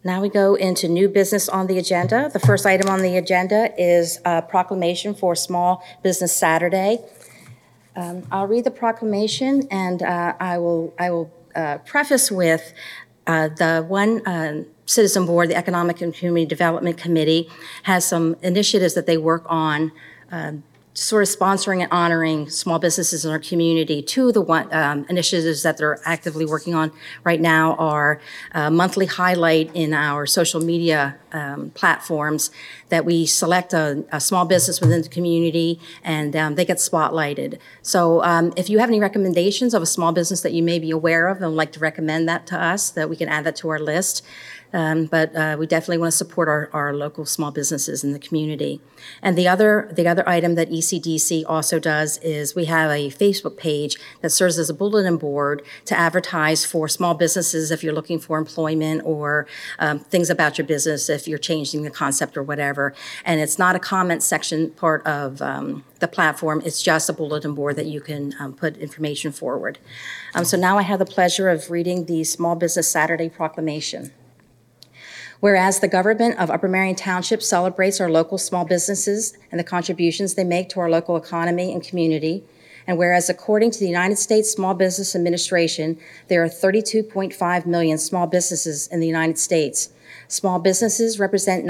Now we go into new business on the agenda. The first item on the agenda is a proclamation for Small Business Saturday. I'll read the proclamation, and I will preface with the one citizen board, the Economic and Community Development Committee, has some initiatives that they work on, sort of sponsoring and honoring small businesses in our community. Two of the initiatives that they're actively working on right now are a monthly highlight in our social media platforms that we select a small business within the community, and they get spotlighted. So if you have any recommendations of a small business that you may be aware of and would like to recommend that to us, that we can add that to our list. But we definitely want to support our local small businesses in the community. And the other item that ECDC also does is we have a Facebook page that serves as a bulletin board to advertise for small businesses if you're looking for employment or things about your business, if you're changing the concept or whatever. And it's not a comment section part of the platform. It's just a bulletin board that you can put information forward. So now I have the pleasure of reading the Small Business Saturday Proclamation. Whereas the government of Upper Merion Township celebrates our local small businesses and the contributions they make to our local economy and community, and whereas according to the United States Small Business Administration, there are 32.5 million small businesses in the United States. Small businesses represent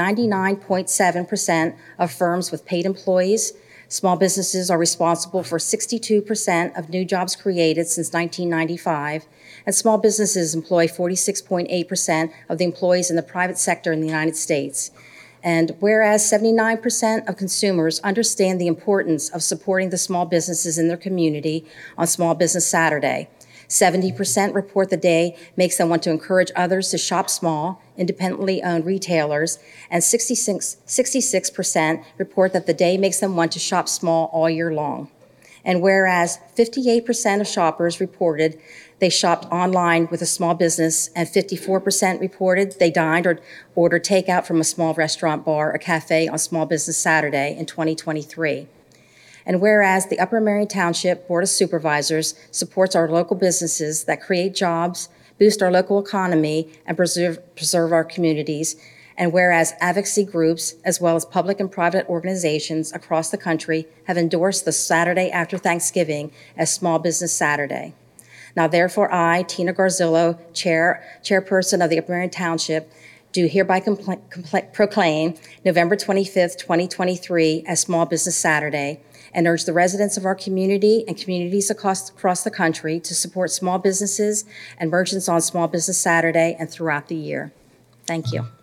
99.7% of firms with paid employees. Small businesses are responsible for 62% of new jobs created since 1995, and small businesses employ 46.8% of the employees in the private sector in the United States. And whereas 79% of consumers understand the importance of supporting the small businesses in their community on Small Business Saturday, 70% report the day makes them want to encourage others to shop small, independently owned retailers, and 66% report that the day makes them want to shop small all year long. And whereas 58% of shoppers reported they shopped online with a small business, and 54% reported they dined or ordered takeout from a small restaurant, bar, or cafe on Small Business Saturday in 2023. And whereas the Upper Merion Township Board of Supervisors supports our local businesses that create jobs, boost our local economy, and preserve our communities, and whereas advocacy groups, as well as public and private organizations across the country, have endorsed the Saturday after Thanksgiving as Small Business Saturday. Now, therefore, I, Tina Garzillo, chairperson of the Upper Merion Township, do hereby proclaim November 25th, 2023 as Small Business Saturday, and urge the residents of our community and communities across the country to support small businesses and merchants on Small Business Saturday and throughout the year. Thank you.